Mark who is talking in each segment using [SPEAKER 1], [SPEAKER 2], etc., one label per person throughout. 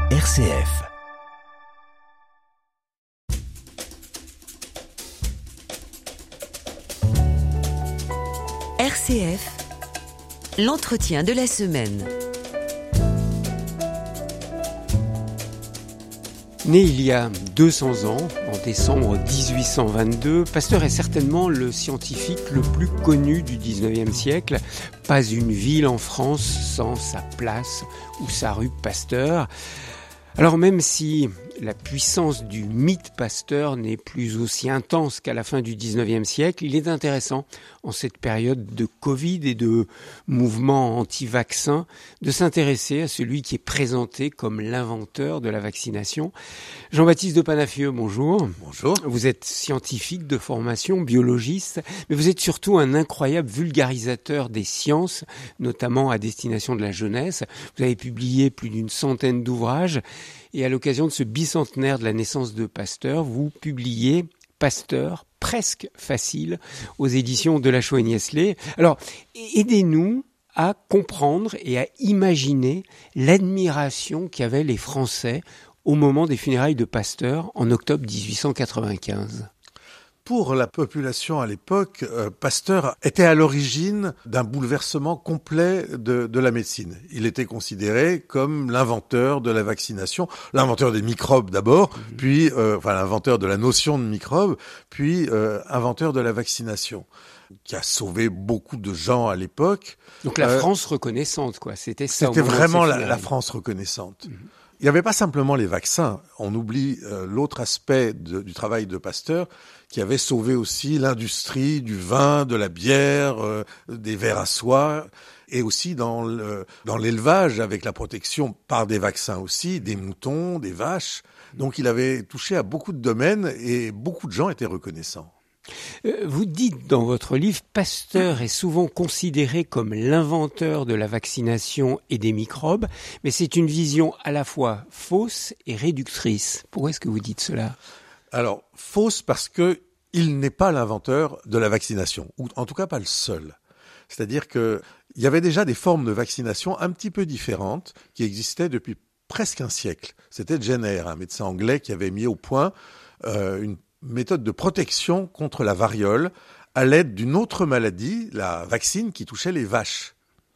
[SPEAKER 1] RCF.
[SPEAKER 2] RCF, l'entretien de la semaine.
[SPEAKER 3] Né il y a 200 ans, en décembre 1822, Pasteur est certainement le scientifique le plus connu du 19e siècle. Pas une ville en France sans sa place ou sa rue Pasteur. Alors même si la puissance du mythe Pasteur n'est plus aussi intense qu'à la fin du 19e siècle, il est intéressant, en cette période de Covid et de mouvements anti-vaccins, de s'intéresser à celui qui est présenté comme l'inventeur de la vaccination. Jean-Baptiste de Panafieux, bonjour.
[SPEAKER 4] Bonjour.
[SPEAKER 3] Vous êtes scientifique de formation, biologiste, mais vous êtes surtout un incroyable vulgarisateur des sciences, notamment à destination de la jeunesse. Vous avez publié plus d'une centaine d'ouvrages. Et à l'occasion de ce bicentenaire de la naissance de Pasteur, vous publiez Pasteur, presque facile, aux éditions Delachaux et Niestlé. Alors, aidez-nous à comprendre et à imaginer l'admiration qu'avaient les Français au moment des funérailles de Pasteur en octobre 1895.
[SPEAKER 4] Pour la population à l'époque, Pasteur était à l'origine d'un bouleversement complet de la médecine. Il était considéré comme l'inventeur de la vaccination, l'inventeur des microbes d'abord, puis l'inventeur de la notion de microbe, puis inventeur de la vaccination, qui a sauvé beaucoup de gens à l'époque.
[SPEAKER 3] Donc la France reconnaissante, quoi. C'était ça.
[SPEAKER 4] C'était vraiment la France reconnaissante. Il n'y avait pas simplement les vaccins. On oublie l'autre aspect du travail de Pasteur, qui avait sauvé aussi l'industrie du vin, de la bière, des verres à soie, et aussi dans l'élevage, avec la protection par des vaccins aussi, des moutons, des vaches. Donc il avait touché à beaucoup de domaines et beaucoup de gens étaient reconnaissants.
[SPEAKER 3] Vous dites dans votre livre, Pasteur est souvent considéré comme l'inventeur de la vaccination et des microbes, mais c'est une vision à la fois fausse et réductrice. Pourquoi est-ce que vous dites cela ?
[SPEAKER 4] Alors, fausse parce que il n'est pas l'inventeur de la vaccination, ou en tout cas pas le seul. C'est-à-dire que il y avait déjà des formes de vaccination un petit peu différentes qui existaient depuis presque un siècle. C'était Jenner, un médecin anglais qui avait mis au point une méthode de protection contre la variole à l'aide d'une autre maladie, la vaccine qui touchait les vaches.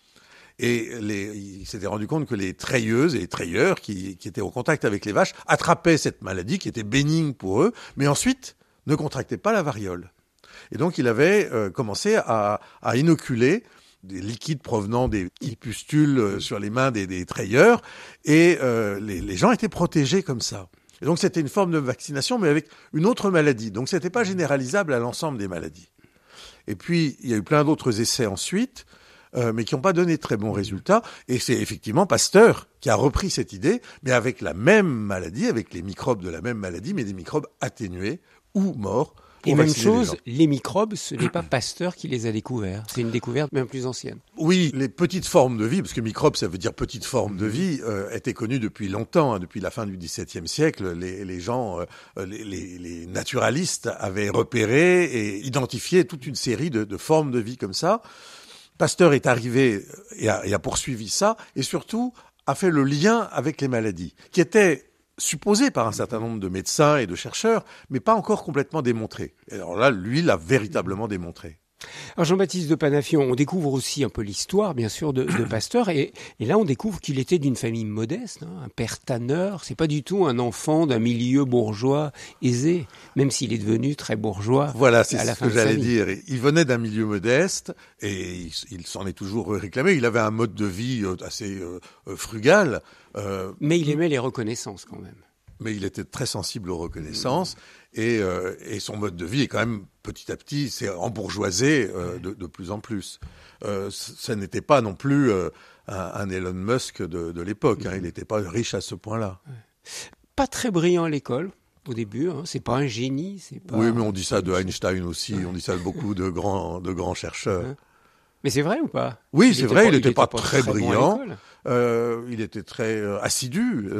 [SPEAKER 4] Et il s'était rendu compte que les treilleuses et les treilleurs qui étaient au contact avec les vaches attrapaient cette maladie qui était bénigne pour eux, mais ensuite ne contractaient pas la variole. Et donc il avait commencé à inoculer des liquides provenant des petites pustules sur les mains des treilleurs, et les gens étaient protégés comme ça. Et donc c'était une forme de vaccination, mais avec une autre maladie. Donc c'était pas généralisable à l'ensemble des maladies. Et puis il y a eu plein d'autres essais ensuite, mais qui n'ont pas donné très bons résultats. Et c'est effectivement Pasteur qui a repris cette idée, mais avec la même maladie, avec les microbes de la même maladie, mais des microbes atténués ou morts.
[SPEAKER 3] Et même chose, les microbes, ce n'est pas Pasteur qui les a découverts. C'est une découverte même plus ancienne.
[SPEAKER 4] Oui, les petites formes de vie, parce que microbe, ça veut dire petite forme de vie, étaient connues depuis longtemps, depuis la fin du XVIIe siècle. Les gens, les naturalistes avaient repéré et identifié toute une série de formes de vie comme ça. Pasteur est arrivé et a poursuivi ça, et surtout a fait le lien avec les maladies, qui étaient supposé par un certain nombre de médecins et de chercheurs, mais pas encore complètement démontré. Et alors là, lui, l'a véritablement démontré.
[SPEAKER 3] Alors Jean-Baptiste de Panafieux, on découvre aussi un peu l'histoire, bien sûr, de Pasteur, et là on découvre qu'il était d'une famille modeste, un père tanneur. C'est pas du tout un enfant d'un milieu bourgeois aisé, même s'il est devenu très bourgeois.
[SPEAKER 4] Voilà, c'est ce que j'allais dire. Il venait d'un milieu modeste, et il s'en est toujours réclamé. Il avait un mode de vie assez frugal.
[SPEAKER 3] Mais il aimait les reconnaissances quand même.
[SPEAKER 4] Mais il était très sensible aux reconnaissances, et son mode de vie est quand même petit à petit, c'est embourgeoisé de plus en plus. Ça n'était pas non plus un Elon Musk de l'époque, il n'était pas riche à ce point-là.
[SPEAKER 3] Pas très brillant à l'école au début, c'est pas un génie.
[SPEAKER 4] Oui, mais on dit ça de Einstein aussi, on dit ça de beaucoup de grands chercheurs.
[SPEAKER 3] Mais c'est vrai ou pas ?
[SPEAKER 4] Oui, c'est vrai, il n'était pas très
[SPEAKER 3] brillant.
[SPEAKER 4] Bon, il était très assidu.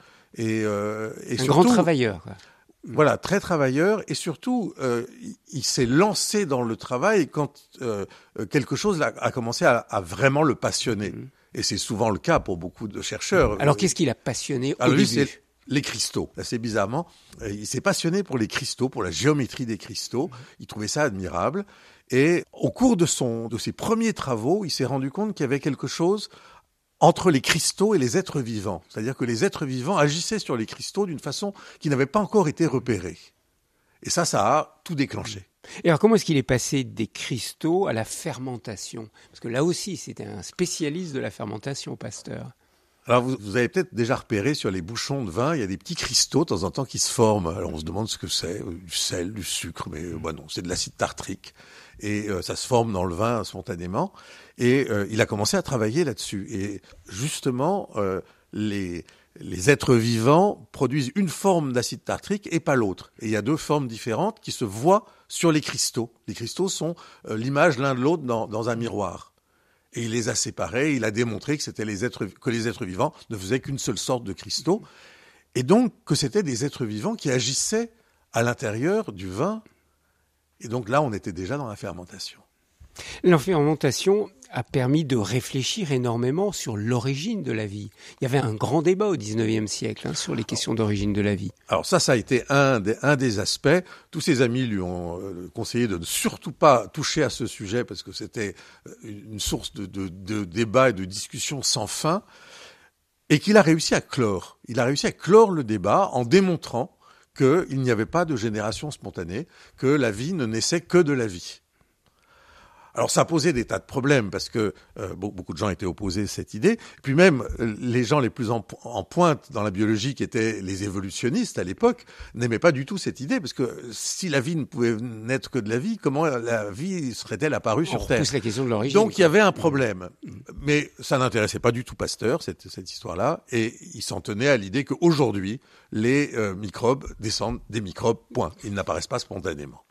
[SPEAKER 4] Et
[SPEAKER 3] un
[SPEAKER 4] surtout,
[SPEAKER 3] grand travailleur, quoi.
[SPEAKER 4] Voilà, très travailleur, et surtout, il s'est lancé dans le travail quand quelque chose a commencé à vraiment le passionner. Et c'est souvent le cas pour beaucoup de chercheurs.
[SPEAKER 3] Alors qu'est-ce qui l'a passionné au
[SPEAKER 4] lui,
[SPEAKER 3] début?
[SPEAKER 4] c'est les cristaux. Assez bizarrement, il s'est passionné pour les cristaux, pour la géométrie des cristaux. Il trouvait ça admirable. Et au cours de ses premiers travaux, il s'est rendu compte qu'il y avait quelque chose entre les cristaux et les êtres vivants. C'est-à-dire que les êtres vivants agissaient sur les cristaux d'une façon qui n'avait pas encore été repérée. Et ça a tout déclenché.
[SPEAKER 3] Et alors, comment est-ce qu'il est passé des cristaux à la fermentation? Parce que là aussi, c'était un spécialiste de la fermentation, Pasteur.
[SPEAKER 4] Alors, vous avez peut-être déjà repéré sur les bouchons de vin, il y a des petits cristaux de temps en temps qui se forment. Alors, on se demande ce que c'est, du sel, du sucre, mais non, c'est de l'acide tartrique. Et ça se forme dans le vin spontanément. Et il a commencé à travailler là-dessus. Et justement, les êtres vivants produisent une forme d'acide tartrique et pas l'autre. Et il y a deux formes différentes qui se voient sur les cristaux. Les cristaux sont l'image l'un de l'autre dans un miroir. Et il les a séparés, il a démontré que les êtres vivants ne faisaient qu'une seule sorte de cristaux. Et donc que c'était des êtres vivants qui agissaient à l'intérieur du vin. Et donc là, on était déjà dans la fermentation.
[SPEAKER 3] La fermentation a permis de réfléchir énormément sur l'origine de la vie. Il y avait un grand débat au XIXe siècle sur les questions d'origine de la vie.
[SPEAKER 4] Alors ça a été un des aspects. Tous ses amis lui ont conseillé de ne surtout pas toucher à ce sujet parce que c'était une source de débat et de discussion sans fin. Et qu'il a réussi à clore. Il a réussi à clore le débat en démontrant qu'il n'y avait pas de génération spontanée, que la vie ne naissait que de la vie. Alors ça posait des tas de problèmes parce que beaucoup de gens étaient opposés à cette idée. Puis même les gens les plus en pointe dans la biologie, qui étaient les évolutionnistes à l'époque, n'aimaient pas du tout cette idée parce que si la vie ne pouvait naître que de la vie, comment la vie serait-elle apparue sur Terre ?
[SPEAKER 3] On repousse la question de l'origine.
[SPEAKER 4] Donc il y avait un problème. Mais ça n'intéressait pas du tout Pasteur, cette histoire-là, et il s'en tenait à l'idée qu'aujourd'hui, les microbes descendent des microbes, point. Ils n'apparaissent pas spontanément.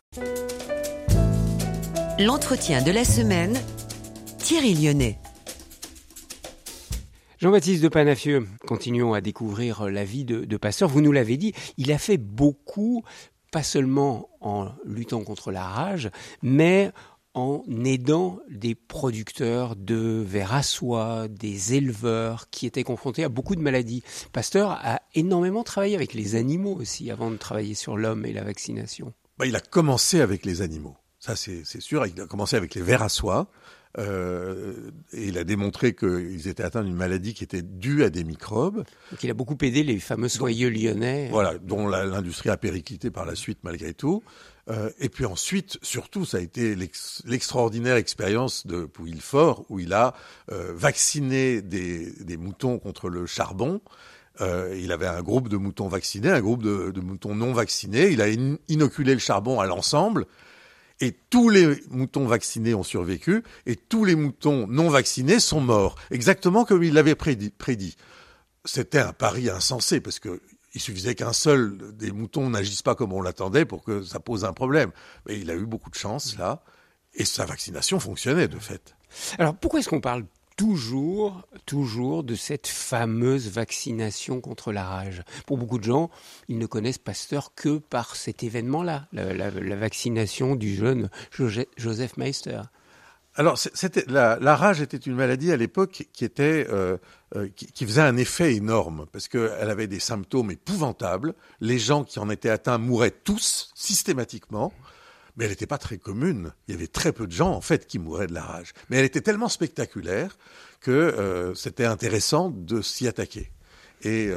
[SPEAKER 2] L'entretien de la semaine, Thierry Lyonnais.
[SPEAKER 3] Jean-Baptiste de Panafieux, continuons à découvrir la vie de Pasteur. Vous nous l'avez dit, il a fait beaucoup, pas seulement en luttant contre la rage, mais en aidant des producteurs de vers à soie, des éleveurs qui étaient confrontés à beaucoup de maladies. Pasteur a énormément travaillé avec les animaux aussi, avant de travailler sur l'homme et la vaccination.
[SPEAKER 4] Il a commencé avec les animaux. Ça, c'est sûr. Il a commencé avec les vers à soie. Et il a démontré qu'ils étaient atteints d'une maladie qui était due à des microbes.
[SPEAKER 3] Donc il a beaucoup aidé les fameux soyeux lyonnais.
[SPEAKER 4] Voilà, dont l'industrie a périclité par la suite malgré tout. Et puis ensuite, surtout, ça a été l'extraordinaire expérience de Pouilly-le-Fort où il a vacciné des moutons contre le charbon. Il avait un groupe de moutons vaccinés, un groupe de moutons non vaccinés. Il a inoculé le charbon à l'ensemble. Et tous les moutons vaccinés ont survécu, et tous les moutons non vaccinés sont morts, exactement comme il l'avait prédit. C'était un pari insensé, parce que il suffisait qu'un seul des moutons n'agisse pas comme on l'attendait pour que ça pose un problème. Mais il a eu beaucoup de chance, là, et sa vaccination fonctionnait, de fait.
[SPEAKER 3] Alors, pourquoi est-ce qu'on parle toujours de cette fameuse vaccination contre la rage? Pour beaucoup de gens, ils ne connaissent Pasteur que par cet événement-là, la vaccination du jeune Joseph Meister.
[SPEAKER 4] Alors, la rage était une maladie à l'époque qui faisait un effet énorme parce qu'elle avait des symptômes épouvantables. Les gens qui en étaient atteints mouraient tous systématiquement. Mais elle n'était pas très commune. Il y avait très peu de gens, en fait, qui mouraient de la rage. Mais elle était tellement spectaculaire que c'était intéressant de s'y attaquer. Et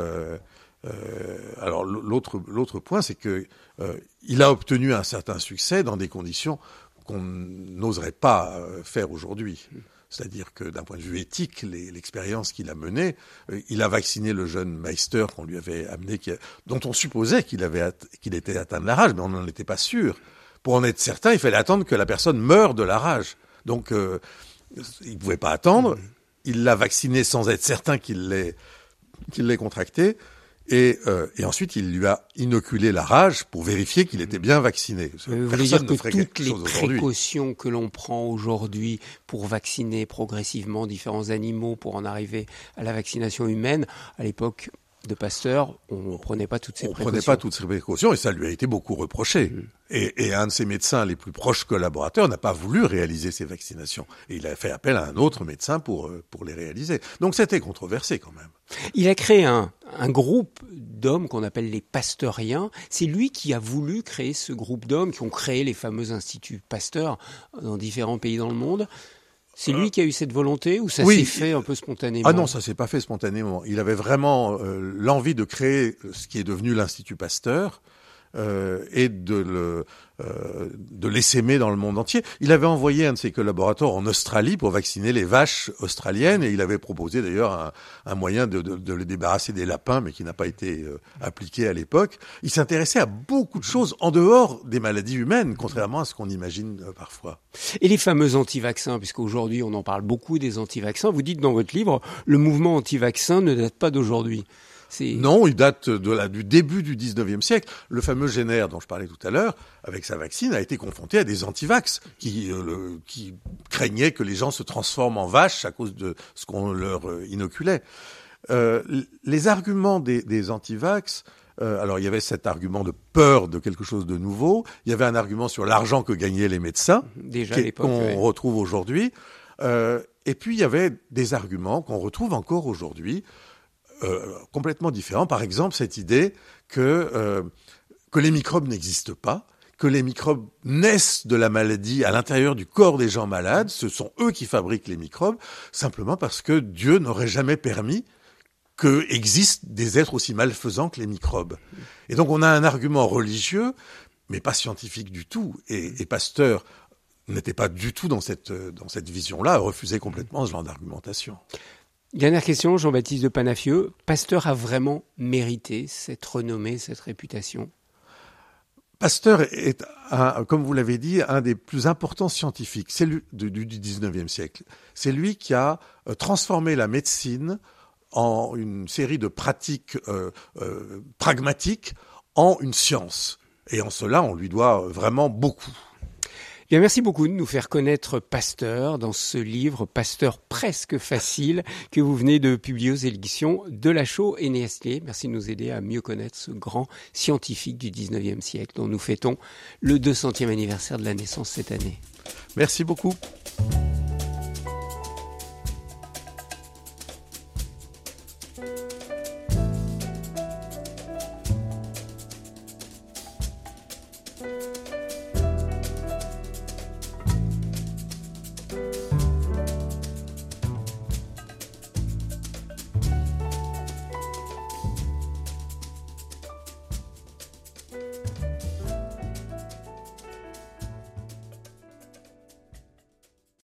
[SPEAKER 4] alors, l'autre point, c'est que il a obtenu un certain succès dans des conditions qu'on n'oserait pas faire aujourd'hui. C'est-à-dire que d'un point de vue éthique, l'expérience qu'il a menée, il a vacciné le jeune Meister qu'on lui avait amené, dont on supposait qu'il était atteint de la rage, mais on n'en était pas sûr. Pour en être certain, il fallait attendre que la personne meure de la rage. Donc, il ne pouvait pas attendre. Il l'a vacciné sans être certain qu'il l'ait contracté. Et ensuite, il lui a inoculé la rage pour vérifier qu'il était bien vacciné.
[SPEAKER 3] Vous voulez dire que toutes les précautions que l'on prend aujourd'hui pour vacciner progressivement différents animaux, pour en arriver à la vaccination humaine, à l'époque, de Pasteur, on ne prenait pas toutes ces précautions.
[SPEAKER 4] On ne prenait pas toutes ces précautions et ça lui a été beaucoup reproché. Et un de ses médecins les plus proches collaborateurs n'a pas voulu réaliser ces vaccinations. Et il a fait appel à un autre médecin pour les réaliser. Donc c'était controversé quand même.
[SPEAKER 3] Il a créé un groupe d'hommes qu'on appelle les pasteuriens. C'est lui qui a voulu créer ce groupe d'hommes qui ont créé les fameux instituts Pasteur dans différents pays dans le monde. C'est lui qui a eu cette volonté ou ça s'est fait un peu spontanément?
[SPEAKER 4] Ah non, ça s'est pas fait spontanément. Il avait vraiment l'envie de créer ce qui est devenu l'Institut Pasteur et de l'essaimer dans le monde entier. Il avait envoyé un de ses collaborateurs en Australie pour vacciner les vaches australiennes et il avait proposé d'ailleurs un moyen de les débarrasser des lapins, mais qui n'a pas été appliqué à l'époque. Il s'intéressait à beaucoup de choses en dehors des maladies humaines, contrairement à ce qu'on imagine parfois.
[SPEAKER 3] Et les fameux anti-vaccins, puisqu'aujourd'hui on en parle beaucoup des anti-vaccins, vous dites dans votre livre, le mouvement anti-vaccin ne date pas d'aujourd'hui.
[SPEAKER 4] Non, il date du début du 19e siècle. Le fameux Jenner dont je parlais tout à l'heure, avec sa vaccine, a été confronté à des anti-vax qui craignaient que les gens se transforment en vaches à cause de ce qu'on leur inoculait. Les arguments des anti-vax, alors il y avait cet argument de peur de quelque chose de nouveau, il y avait un argument sur l'argent que gagnaient les médecins, qu'on retrouve aujourd'hui, et puis il y avait des arguments qu'on retrouve encore aujourd'hui, complètement différent. Par exemple, cette idée que les microbes n'existent pas, que les microbes naissent de la maladie à l'intérieur du corps des gens malades, ce sont eux qui fabriquent les microbes, simplement parce que Dieu n'aurait jamais permis qu'existent des êtres aussi malfaisants que les microbes. Et donc on a un argument religieux, mais pas scientifique du tout. Et Pasteur n'était pas du tout dans cette vision-là, refusait complètement ce genre d'argumentation.
[SPEAKER 3] Dernière question, Jean-Baptiste de Panafieux. Pasteur a vraiment mérité cette renommée, cette réputation?
[SPEAKER 4] Pasteur est, comme vous l'avez dit, un des plus importants scientifiques. C'est lui du 19e siècle. C'est lui qui a transformé la médecine en une série de pratiques pragmatiques en une science. Et en cela, on lui doit vraiment beaucoup.
[SPEAKER 3] Bien, merci beaucoup de nous faire connaître Pasteur dans ce livre Pasteur presque facile que vous venez de publier aux éditions Delachaux et Nestlé. Merci de nous aider à mieux connaître ce grand scientifique du 19e siècle dont nous fêtons le 200e anniversaire de la naissance cette année.
[SPEAKER 4] Merci beaucoup.